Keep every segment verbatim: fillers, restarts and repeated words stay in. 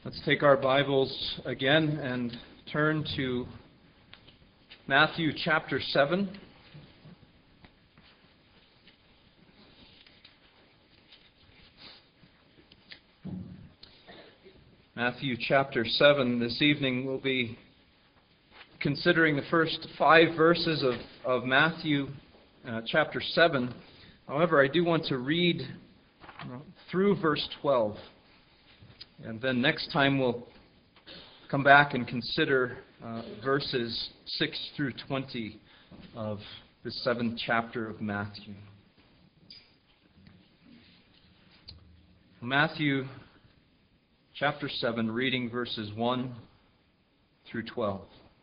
Let's take our Bibles again and turn to Matthew chapter seven. Matthew chapter seven. This evening we'll be considering the first five verses of, of Matthew uh, chapter seven. However, I do want to read uh, through verse twelve. And then next time we'll come back and consider uh, verses six through twenty of the seventh chapter of Matthew. Matthew chapter seven, reading verses one through twelve.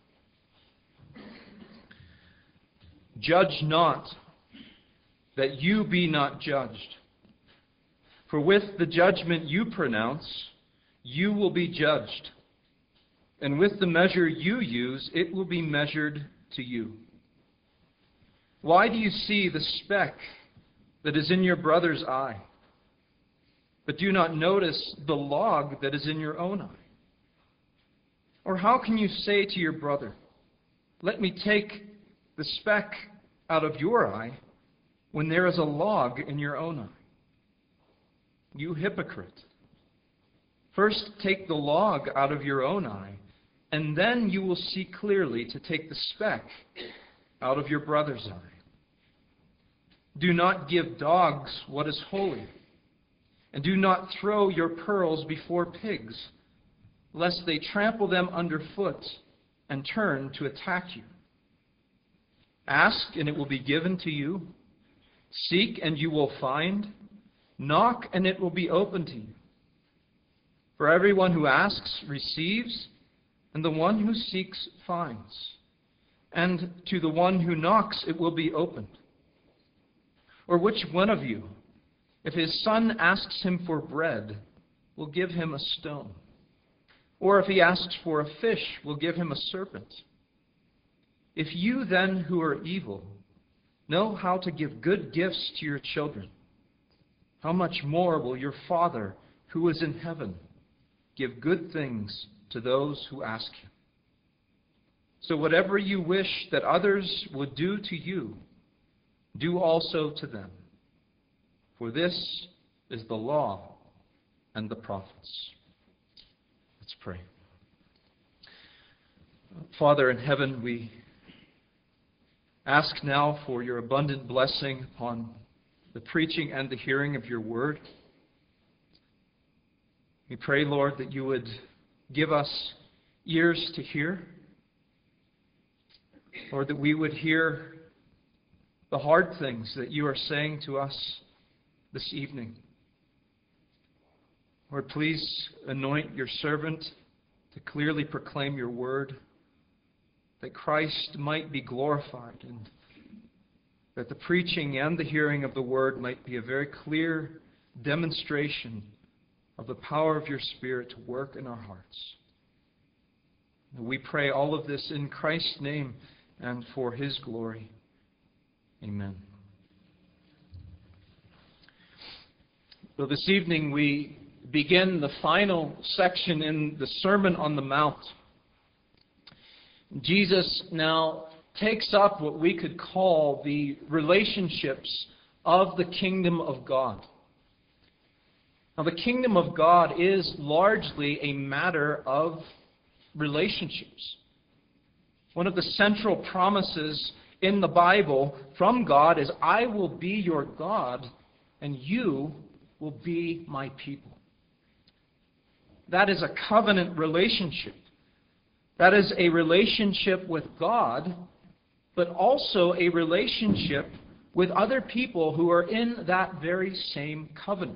Judge not, that you be not judged. For with the judgment you pronounce, you will be judged, and with the measure you use, it will be measured to you. Why do you see the speck that is in your brother's eye, but do not notice the log that is in your own eye? Or how can you say to your brother, let me take the speck out of your eye, when there is a log in your own eye? You hypocrite! First take the log out of your own eye, and then you will see clearly to take the speck out of your brother's eye. Do not give dogs what is holy, and do not throw your pearls before pigs, lest they trample them underfoot and turn to attack you. Ask, and it will be given to you. Seek, and you will find. Knock, and it will be open to you. For everyone who asks receives, and the one who seeks finds. And to the one who knocks it will be opened. Or which one of you, if his son asks him for bread, will give him a stone? Or if he asks for a fish, will give him a serpent? If you then, who are evil, know how to give good gifts to your children, how much more will your Father, who is in heaven, give good things to those who ask him? So whatever you wish that others would do to you, do also to them. For this is the law and the prophets. Let's pray. Father in heaven, we ask now for your abundant blessing upon the preaching and the hearing of your word. We pray, Lord, that you would give us ears to hear. Lord, that we would hear the hard things that you are saying to us this evening. Lord, please anoint your servant to clearly proclaim your word, that Christ might be glorified, and that the preaching and the hearing of the word might be a very clear demonstration of the power of your Spirit to work in our hearts. We pray all of this in Christ's name and for his glory. Amen. So this evening we begin the final section in the Sermon on the Mount. Jesus now takes up what we could call the relationships of the kingdom of God. Now, the kingdom of God is largely a matter of relationships. One of the central promises in the Bible from God is, I will be your God, and you will be my people. That is a covenant relationship. That is a relationship with God, but also a relationship with other people who are in that very same covenant.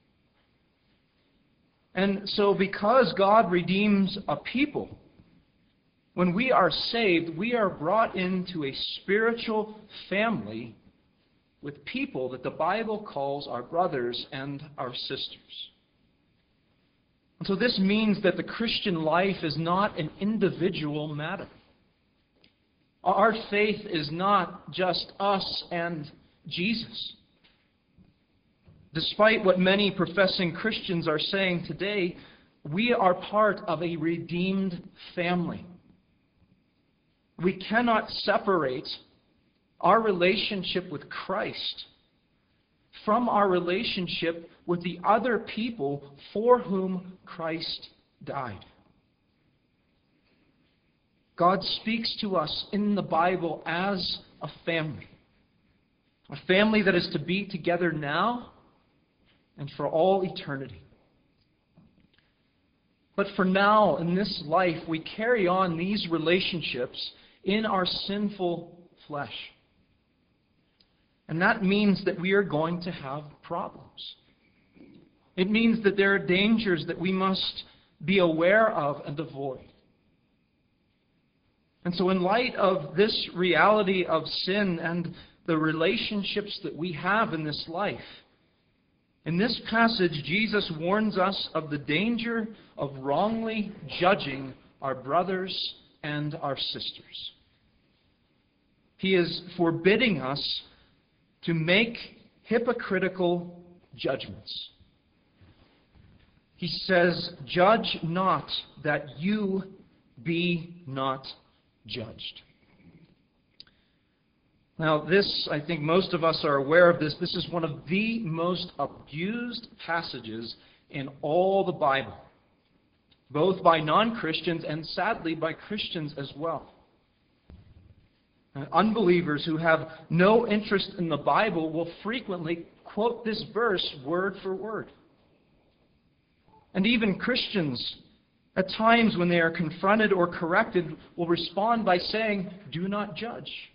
And so because God redeems a people, when we are saved, we are brought into a spiritual family with people that the Bible calls our brothers and our sisters. And so this means that the Christian life is not an individual matter. Our faith is not just us and Jesus. Despite what many professing Christians are saying today, we are part of a redeemed family. We cannot separate our relationship with Christ from our relationship with the other people for whom Christ died. God speaks to us in the Bible as a family. A family that is to be together now and for all eternity. But for now, in this life, we carry on these relationships in our sinful flesh. And that means that we are going to have problems. It means that there are dangers that we must be aware of and avoid. And so in light of this reality of sin and the relationships that we have in this life, in this passage, Jesus warns us of the danger of wrongly judging our brothers and our sisters. He is forbidding us to make hypocritical judgments. He says, "Judge not, that you be not judged." Now this, I think most of us are aware of this, this is one of the most abused passages in all the Bible, both by non-Christians and sadly by Christians as well. Uh, unbelievers who have no interest in the Bible will frequently quote this verse word for word. And even Christians, at times when they are confronted or corrected, will respond by saying, "Do not judge."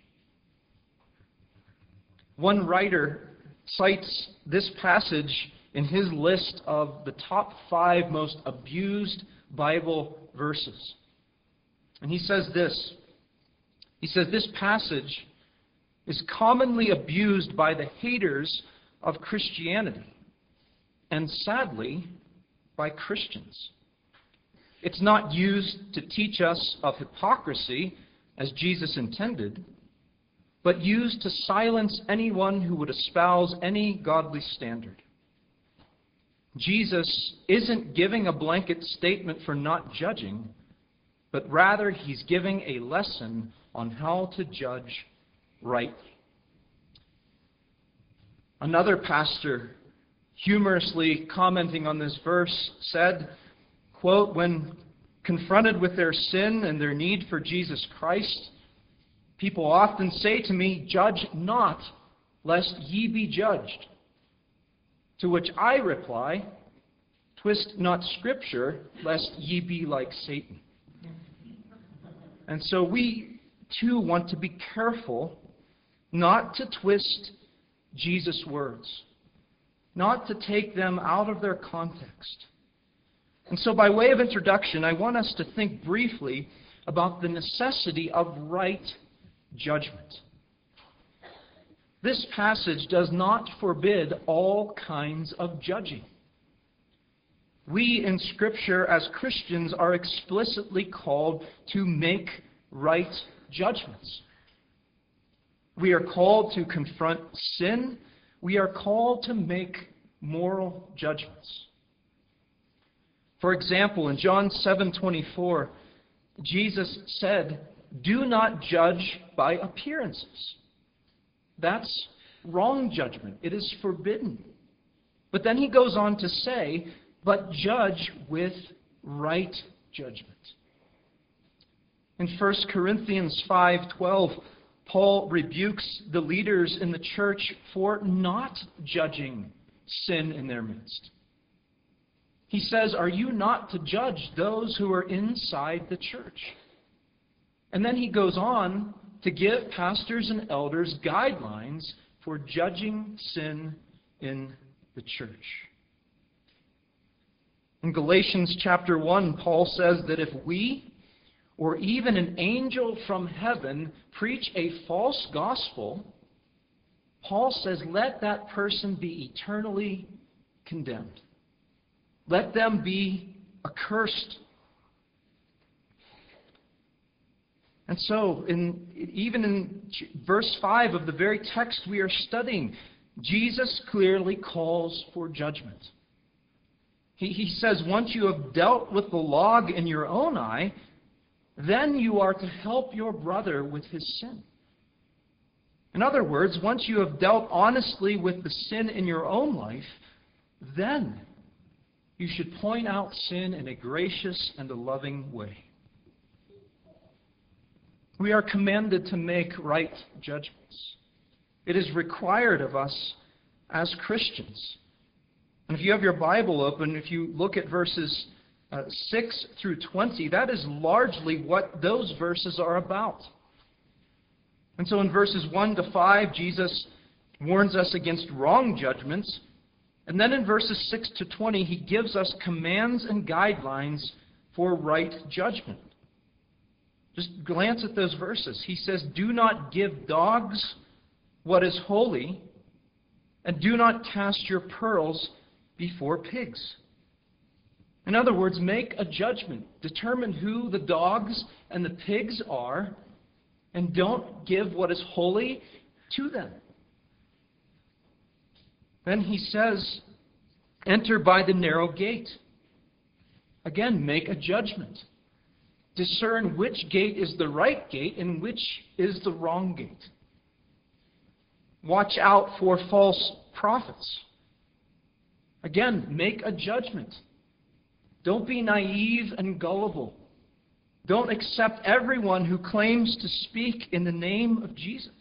One writer cites this passage in his list of the top five most abused Bible verses. And he says this. He says, "This passage is commonly abused by the haters of Christianity, and sadly, by Christians. It's not used to teach us of hypocrisy, as Jesus intended, but used to silence anyone who would espouse any godly standard. Jesus isn't giving a blanket statement for not judging, but rather he's giving a lesson on how to judge rightly." Another pastor, humorously commenting on this verse, said, quote, "When confronted with their sin and their need for Jesus Christ, people often say to me, 'Judge not, lest ye be judged.' To which I reply, 'Twist not Scripture, lest ye be like Satan.'" And so we, too, want to be careful not to twist Jesus' words, not to take them out of their context. And so by way of introduction, I want us to think briefly about the necessity of right judgment. This passage does not forbid all kinds of judging. We in Scripture as Christians are explicitly called to make right judgments. We are called to confront sin. We are called to make moral judgments. For example, in John seven twenty-four, Jesus said, "Do not judge by appearances." That's wrong judgment. It is forbidden. But then he goes on to say, "But judge with right judgment." In First Corinthians five twelve, Paul rebukes the leaders in the church for not judging sin in their midst. He says, "Are you not to judge those who are inside the church?" And then he goes on to give pastors and elders guidelines for judging sin in the church. In Galatians chapter one, Paul says that if we, or even an angel from heaven, preach a false gospel, Paul says, let that person be eternally condemned. Let them be accursed. And so, in, even in verse five of the very text we are studying, Jesus clearly calls for judgment. He, he says once you have dealt with the log in your own eye, then you are to help your brother with his sin. In other words, once you have dealt honestly with the sin in your own life, then you should point out sin in a gracious and a loving way. We are commanded to make right judgments. It is required of us as Christians. And if you have your Bible open, if you look at verses uh, six through twenty, that is largely what those verses are about. And so in verses one to five, Jesus warns us against wrong judgments. And then in verses six to twenty, he gives us commands and guidelines for right judgment. Just glance at those verses. He says, "Do not give dogs what is holy, and do not cast your pearls before pigs." In other words, make a judgment. Determine who the dogs and the pigs are, and don't give what is holy to them. Then he says, "Enter by the narrow gate." Again, make a judgment. Discern which gate is the right gate and which is the wrong gate. Watch out for false prophets. Again, make a judgment. Don't be naive and gullible. Don't accept everyone who claims to speak in the name of Jesus.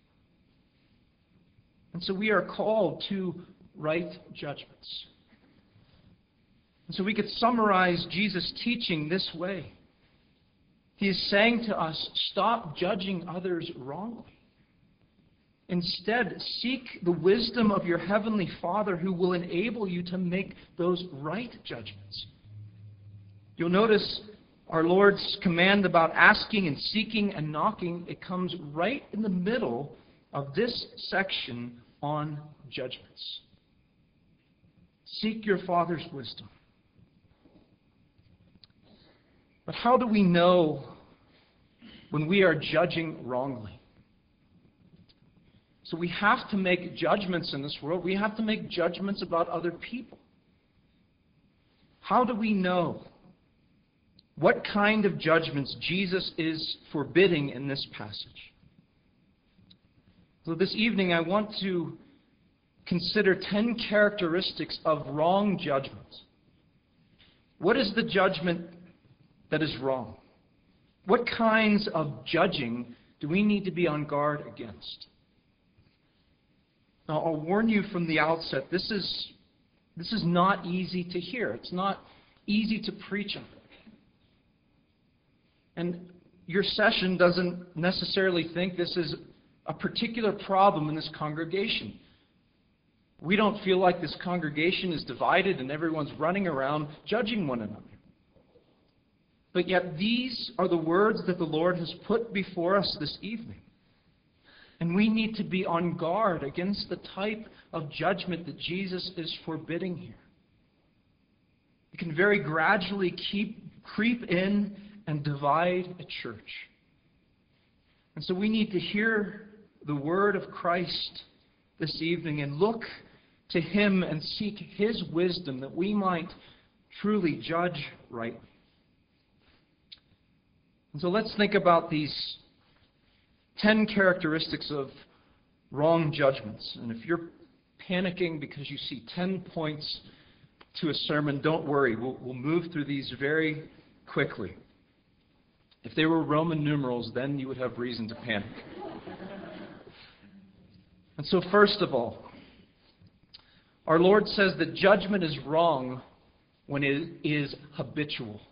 And so we are called to right judgments. And so we could summarize Jesus' teaching this way. He is saying to us, stop judging others wrongly. Instead, seek the wisdom of your heavenly Father who will enable you to make those right judgments. You'll notice our Lord's command about asking and seeking and knocking. It comes right in the middle of this section on judgments. Seek your Father's wisdom. But how do we know when we are judging wrongly? So we have to make judgments in this world. We have to make judgments about other people. How do we know what kind of judgments Jesus is forbidding in this passage? So this evening I want to consider ten characteristics of wrong judgment. What is the judgment that is wrong? What kinds of judging do we need to be on guard against? Now, I'll warn you from the outset, this is, this is not easy to hear. It's not easy to preach on. And your session doesn't necessarily think this is a particular problem in this congregation. We don't feel like this congregation is divided and everyone's running around judging one another. But yet these are the words that the Lord has put before us this evening. And we need to be on guard against the type of judgment that Jesus is forbidding here. It can very gradually keep, creep in and divide a church. And so we need to hear the word of Christ this evening and look to Him and seek His wisdom that we might truly judge rightly. And so let's think about these ten characteristics of wrong judgments. And if you're panicking because you see ten points to a sermon, don't worry. We'll, we'll move through these very quickly. If they were Roman numerals, then you would have reason to panic. And so first of all, our Lord says that judgment is wrong when it is habitual.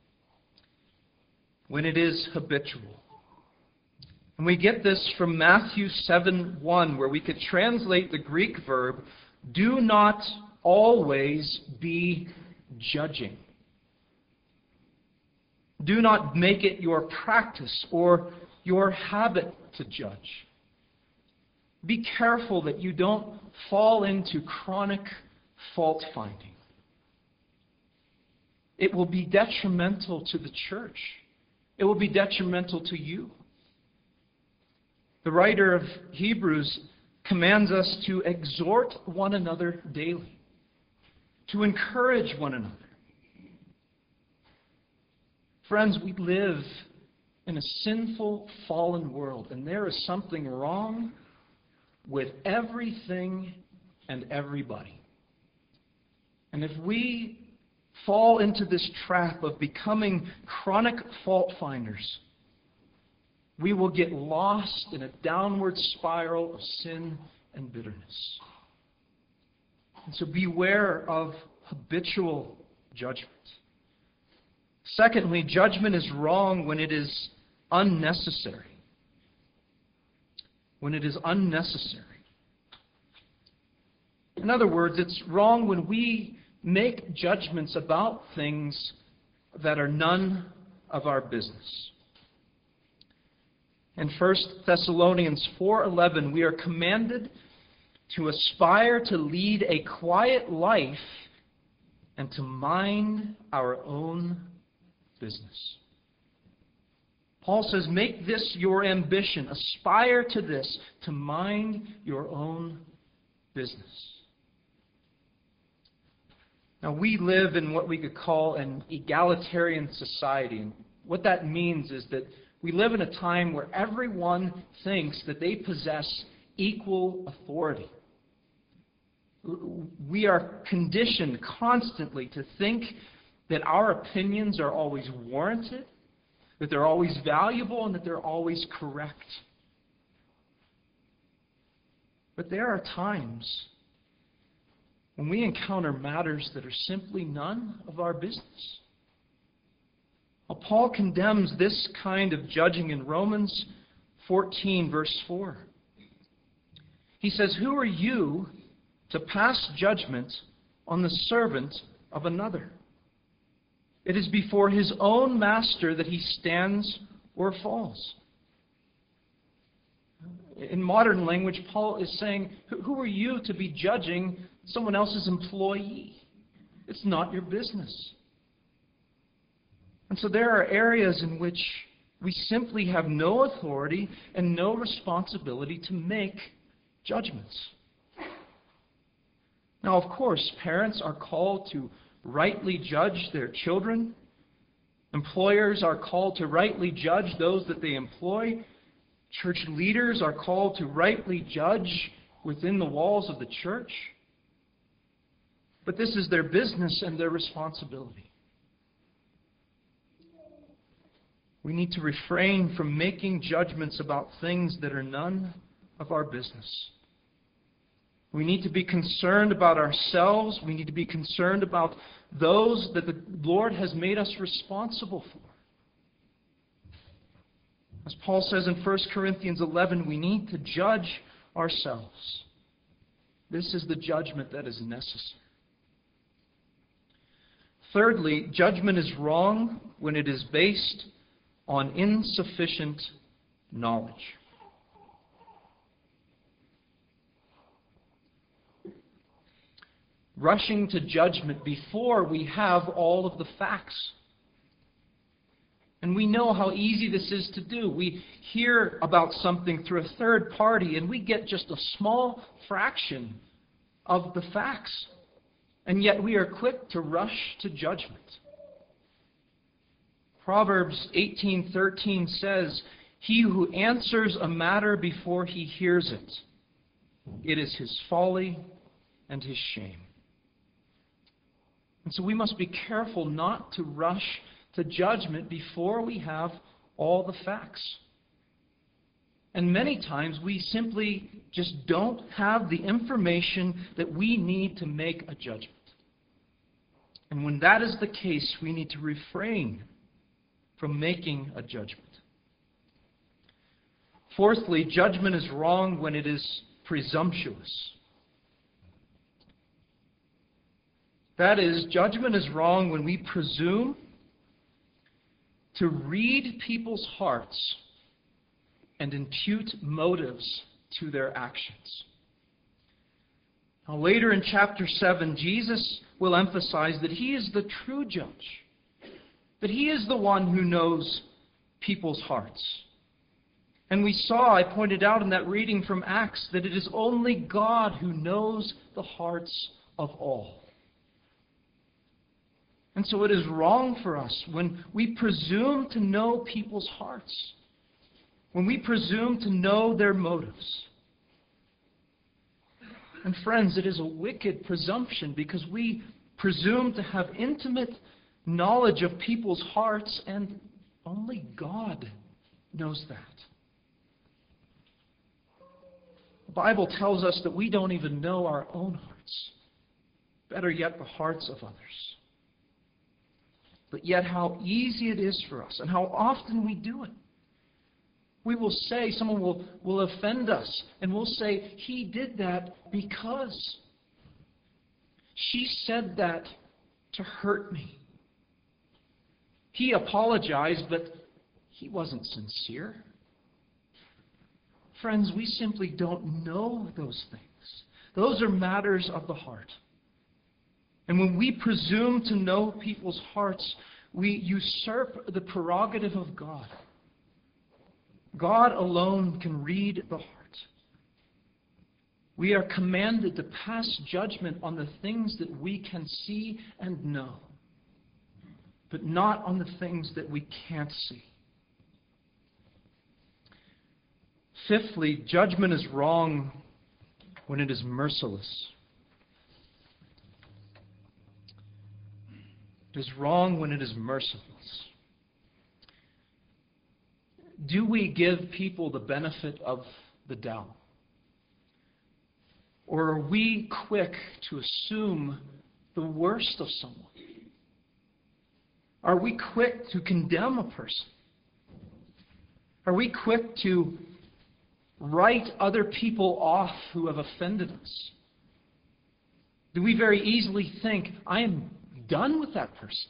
When it is habitual. And we get this from Matthew seven one, where we could translate the Greek verb, do not always be judging. Do not make it your practice or your habit to judge. Be careful that you don't fall into chronic fault finding. It will be detrimental to the church. It will be detrimental to you. The writer of Hebrews commands us to exhort one another daily, to encourage one another. Friends, we live in a sinful, fallen world, and there is something wrong with everything and everybody. And if we fall into this trap of becoming chronic fault finders, we will get lost in a downward spiral of sin and bitterness. And so beware of habitual judgment. Secondly, judgment is wrong when it is unnecessary. When it is unnecessary. In other words, it's wrong when we make judgments about things that are none of our business. In First Thessalonians four eleven, we are commanded to aspire to lead a quiet life and to mind our own business. Paul says, make this your ambition. Aspire to this, to mind your own business. Now, we live in what we could call an egalitarian society. And what that means is that we live in a time where everyone thinks that they possess equal authority. We are conditioned constantly to think that our opinions are always warranted, that they're always valuable, and that they're always correct. But there are times when we encounter matters that are simply none of our business. Well, Paul condemns this kind of judging in Romans fourteen, verse four. He says, "Who are you to pass judgment on the servant of another? It is before his own master that he stands or falls." In modern language, Paul is saying, who are you to be judging someone else's employee? It's not your business. And so there are areas in which we simply have no authority and no responsibility to make judgments. Now, of course, parents are called to rightly judge their children. Employers are called to rightly judge those that they employ. Church leaders are called to rightly judge within the walls of the church. But this is their business and their responsibility. We need to refrain from making judgments about things that are none of our business. We need to be concerned about ourselves. We need to be concerned about those that the Lord has made us responsible for. As Paul says in First Corinthians eleven, we need to judge ourselves. This is the judgment that is necessary. Thirdly, judgment is wrong when it is based on insufficient knowledge. Rushing to judgment before we have all of the facts. And we know how easy this is to do. We hear about something through a third party and we get just a small fraction of the facts. And yet we are quick to rush to judgment. Proverbs eighteen thirteen says, "He who answers a matter before he hears it, it is his folly and his shame." And so we must be careful not to rush to judgment before we have all the facts. And many times we simply just don't have the information that we need to make a judgment. And when that is the case, we need to refrain from making a judgment. Fourthly, judgment is wrong when it is presumptuous. That is, judgment is wrong when we presume to read people's hearts and impute motives to their actions. Now, later in chapter seven, Jesus will emphasize that He is the true judge, that He is the one who knows people's hearts. And we saw, I pointed out in that reading from Acts, that it is only God who knows the hearts of all. And so it is wrong for us when we presume to know people's hearts, when we presume to know their motives. And friends, it is a wicked presumption because we presume to have intimate knowledge of people's hearts, and only God knows that. The Bible tells us that we don't even know our own hearts. Better yet, the hearts of others. But yet how easy it is for us and how often we do it. We will say, someone will, will offend us, and we'll say, he did that because she said that to hurt me. He apologized, but he wasn't sincere. Friends, we simply don't know those things. Those are matters of the heart. And when we presume to know people's hearts, we usurp the prerogative of God. God alone can read the heart. We are commanded to pass judgment on the things that we can see and know, but not on the things that we can't see. Fifthly, judgment is wrong when it is merciless. It is wrong when it is merciless. Do we give people the benefit of the doubt? Or are we quick to assume the worst of someone? Are we quick to condemn a person? Are we quick to write other people off who have offended us? Do we very easily think, I am done with that person?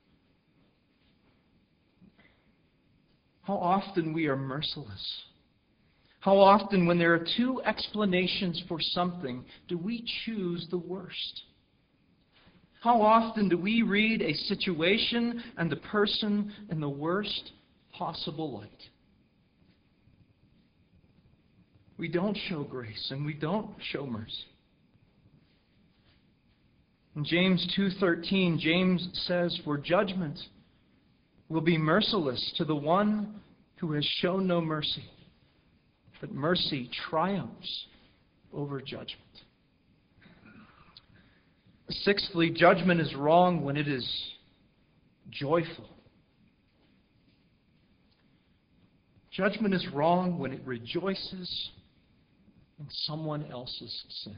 How often we are merciless. How often, when there are two explanations for something, do we choose the worst? How often do we read a situation and the person in the worst possible light? We don't show grace and we don't show mercy. In James two thirteen, James says, "For judgment will be merciless to the one who has shown no mercy, but mercy triumphs over judgment." Sixthly, judgment is wrong when it is joyful. Judgment is wrong when it rejoices in someone else's sin.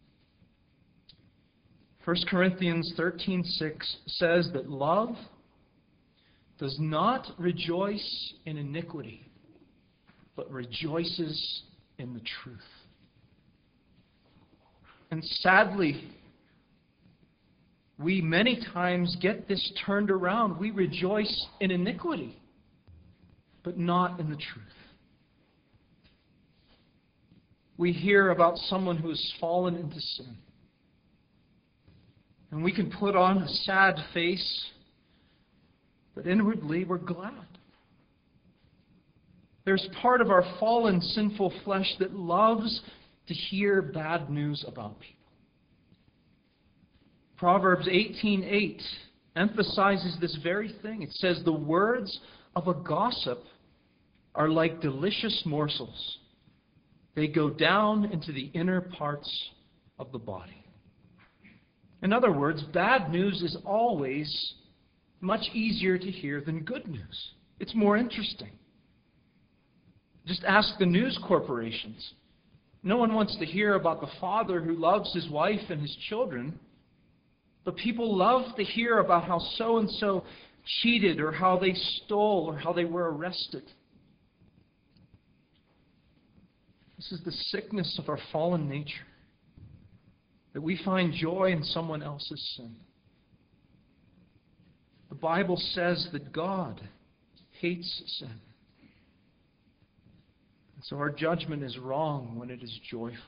First Corinthians thirteen six says that love does not rejoice in iniquity, but rejoices in the truth. And sadly, we many times get this turned around. We rejoice in iniquity, but not in the truth. We hear about someone who has fallen into sin, and we can put on a sad face, but inwardly we're glad. There's part of our fallen, sinful flesh that loves to hear bad news about people. Proverbs eighteen eight emphasizes this very thing. It says, "The words of a gossip are like delicious morsels. They go down into the inner parts of the body." In other words, bad news is always much easier to hear than good news. It's more interesting. Just ask the news corporations. No one wants to hear about the father who loves his wife and his children, but people love to hear about how so-and-so cheated or how they stole or how they were arrested. This is the sickness of our fallen nature, that we find joy in someone else's sin. The Bible says that God hates sin. And so our judgment is wrong when it is joyful.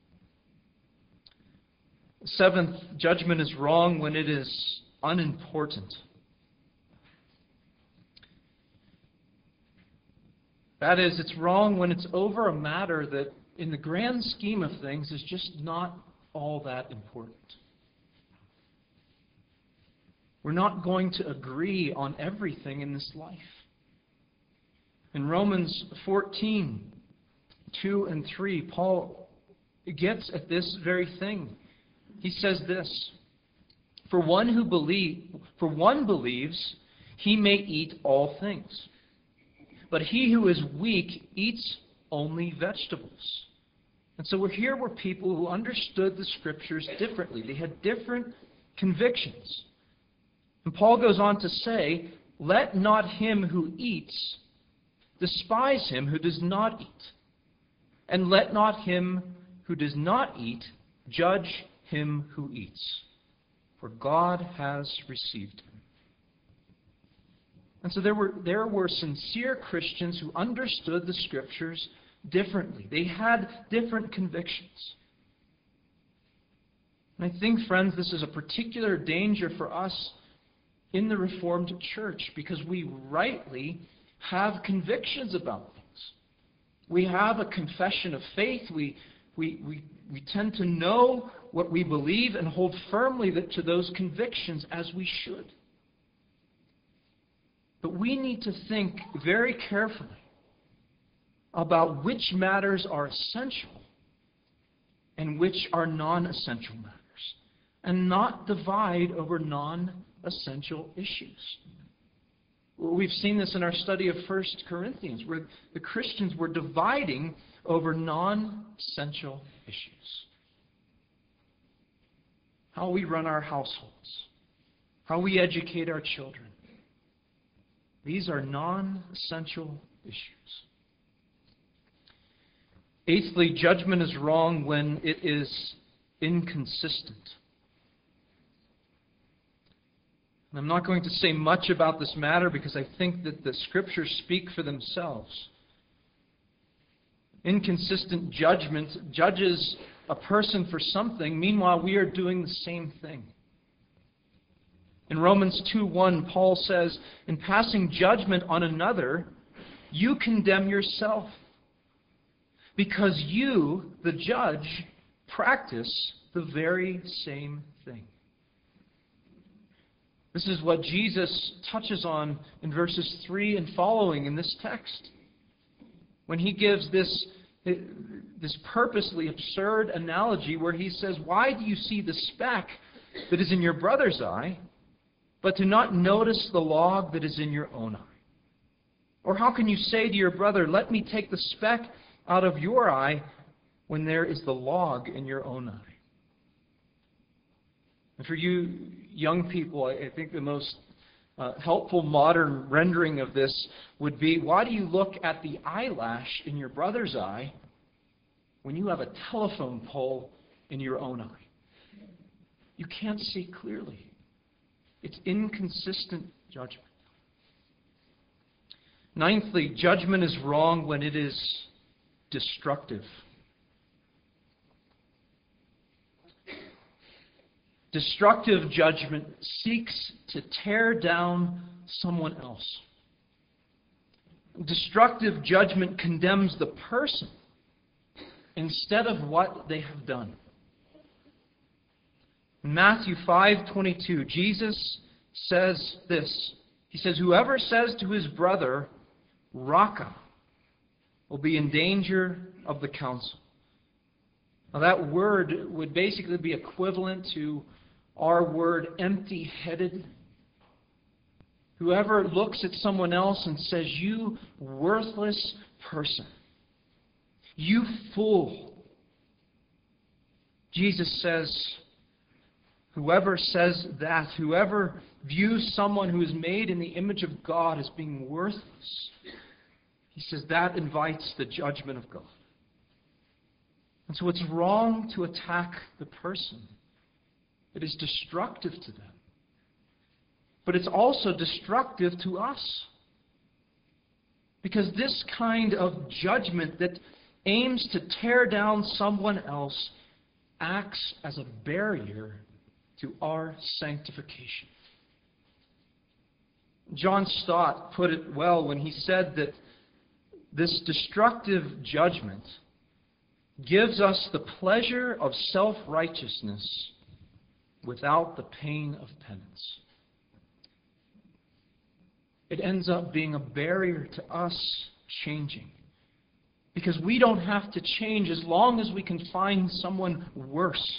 Seventh, judgment is wrong when it is unimportant. That is, it's wrong when it's over a matter that, in the grand scheme of things, is just not all that important. We're not going to agree on everything in this life. In Romans fourteen, two and three, Paul gets at this very thing. He says this, For one who believe, for one believes he may eat all things, but he who is weak eats only vegetables. And so we're here were people who understood the Scriptures differently. They had different convictions. And Paul goes on to say, Let not him who eats despise him who does not eat, and let not him who does not eat judge him who eats, for God has received him. And so there were, there were sincere Christians who understood the Scriptures differently. They had different convictions. And I think, friends, this is a particular danger for us in the Reformed Church, because we rightly have convictions about things. We have a confession of faith. We, we, we, we tend to know what we believe and hold firmly to those convictions as we should. But we need to think very carefully about which matters are essential and which are non-essential matters, and not divide over non-essential issues. We've seen this in our study of First Corinthians, where the Christians were dividing over non-essential issues. How we run our households, how we educate our children. These are non-essential issues. Eighthly, judgment is wrong when it is inconsistent. And I'm not going to say much about this matter because I think that the Scriptures speak for themselves. Inconsistent judgment judges a person for something, meanwhile we are doing the same thing. In Romans two one, Paul says, In passing judgment on another, you condemn yourself, because you, the judge, practice the very same thing. This is what Jesus touches on in verses three and following in this text. When he gives this, this purposely absurd analogy where he says, Why do you see the speck that is in your brother's eye, but do not notice the log that is in your own eye? Or how can you say to your brother, Let me take the speck out of your eye, when there is the log in your own eye? And for you young people, I think the most uh, helpful modern rendering of this would be, why do you look at the eyelash in your brother's eye when you have a telephone pole in your own eye? You can't see clearly. It's inconsistent judgment. Ninthly, judgment is wrong when it is destructive. Destructive judgment seeks to tear down someone else. Destructive judgment condemns the person instead of what they have done. In Matthew five twenty-two, Jesus says this. He says, Whoever says to his brother, Raca, will be in danger of the council. Now that word would basically be equivalent to our word empty-headed. Whoever looks at someone else and says, You worthless person, you fool. Jesus says, whoever says that, whoever views someone who is made in the image of God as being worthless, he says that invites the judgment of God. And so it's wrong to attack the person. It is destructive to them. But it's also destructive to us. Because this kind of judgment that aims to tear down someone else acts as a barrier to our sanctification. John Stott put it well when he said that this destructive judgment gives us the pleasure of self-righteousness without the pain of penance. it ends up being a barrier to us changing. Because we don't have to change as long as we can find someone worse.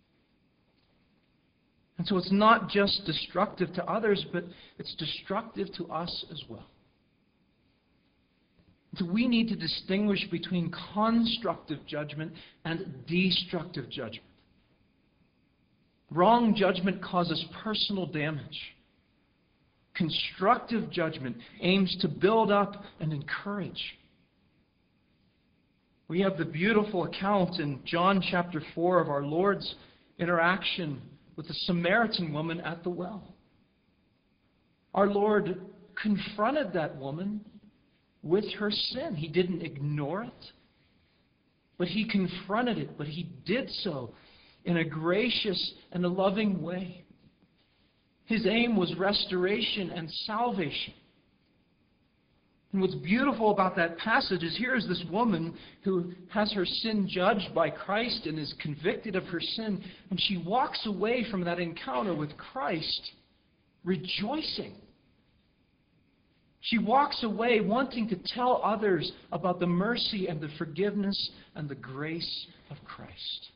And so it's not just destructive to others, but it's destructive to us as well. So we need to distinguish between constructive judgment and destructive judgment. Wrong judgment causes personal damage. Constructive judgment aims to build up and encourage. We have the beautiful account in John chapter four of our Lord's interaction with the Samaritan woman at the well. Our Lord confronted that woman with her sin. He didn't ignore it, but He confronted it, but He did so in a gracious and a loving way. His aim was restoration and salvation. And what's beautiful about that passage is here is this woman who has her sin judged by Christ and is convicted of her sin, and she walks away from that encounter with Christ rejoicing. She walks away wanting to tell others about the mercy and the forgiveness and the grace of Christ.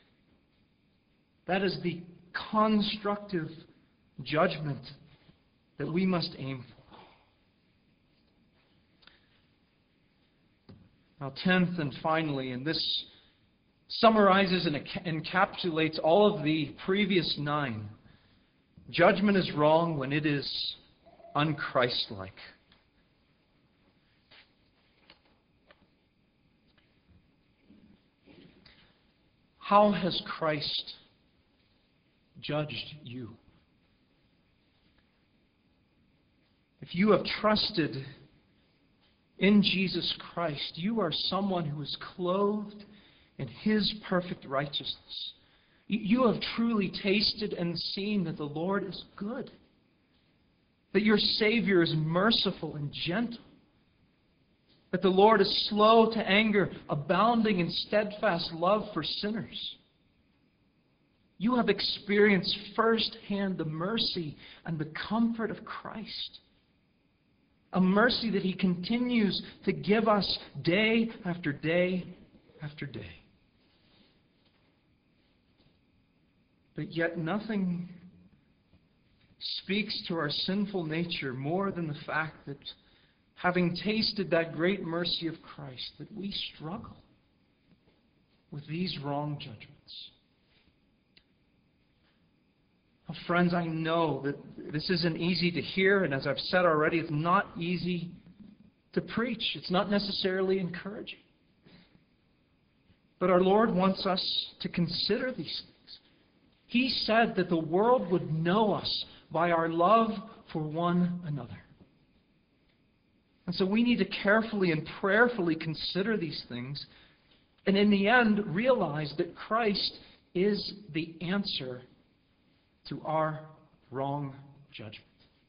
That is the constructive judgment that we must aim for. Now, tenth and finally, and this summarizes and encapsulates all of the previous nine. Judgment is wrong when it is unchristlike. How has Christ judged you? If you have trusted in Jesus Christ, you are someone who is clothed in His perfect righteousness. You have truly tasted and seen that the Lord is good, that your Savior is merciful and gentle, that the Lord is slow to anger, abounding in steadfast love for sinners. You have experienced firsthand the mercy and the comfort of Christ. A mercy that He continues to give us day after day after day. But yet nothing speaks to our sinful nature more than the fact that, having tasted that great mercy of Christ, that we struggle with these wrong judgments. Well, friends, I know that this isn't easy to hear, and as I've said already, it's not easy to preach. It's not necessarily encouraging. But our Lord wants us to consider these things. He said that the world would know us by our love for one another. And so we need to carefully and prayerfully consider these things, and in the end, realize that Christ is the answer to our wrong judgment.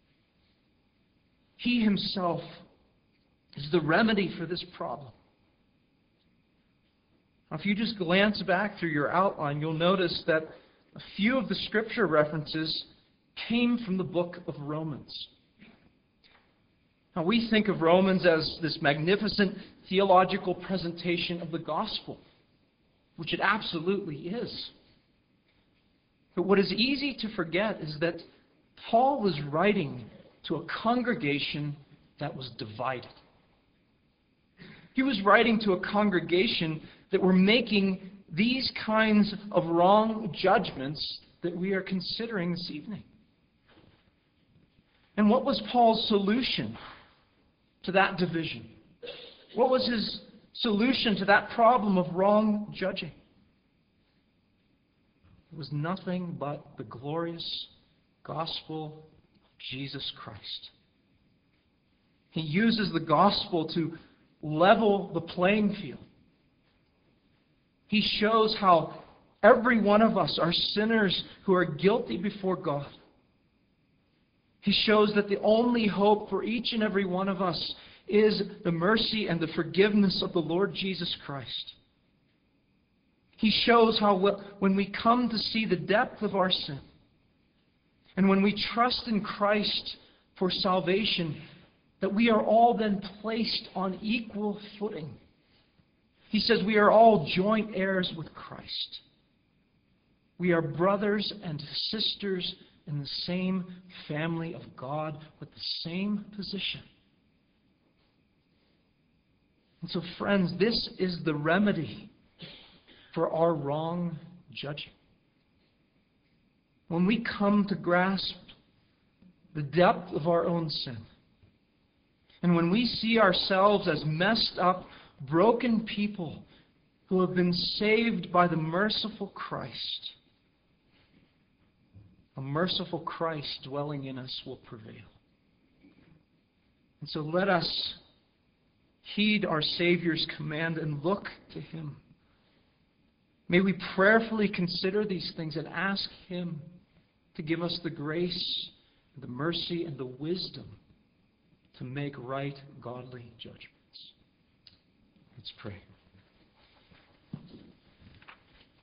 He Himself is the remedy for this problem. Now, if you just glance back through your outline, you'll notice that a few of the Scripture references came from the book of Romans. Now, we think of Romans as this magnificent theological presentation of the gospel, which it absolutely is. But what is easy to forget is that Paul was writing to a congregation that was divided. He was writing to a congregation that were making these kinds of wrong judgments that we are considering this evening. And what was Paul's solution to that division? What was his solution to that problem of wrong judging? It was nothing but the glorious gospel of Jesus Christ. He uses the gospel to level the playing field. He shows how every one of us are sinners who are guilty before God. He shows that the only hope for each and every one of us is the mercy and the forgiveness of the Lord Jesus Christ. He shows how when we come to see the depth of our sin, and when we trust in Christ for salvation, that we are all then placed on equal footing. He says we are all joint heirs with Christ. We are brothers and sisters in the same family of God with the same position. And so, friends, this is the remedy for our wrong judging. When we come to grasp the depth of our own sin, and when we see ourselves as messed up, broken people who have been saved by the merciful Christ, a merciful Christ dwelling in us will prevail. And so let us heed our Savior's command and look to Him. May we prayerfully consider these things and ask Him to give us the grace, the mercy, and the wisdom to make right, godly judgments. Let's pray.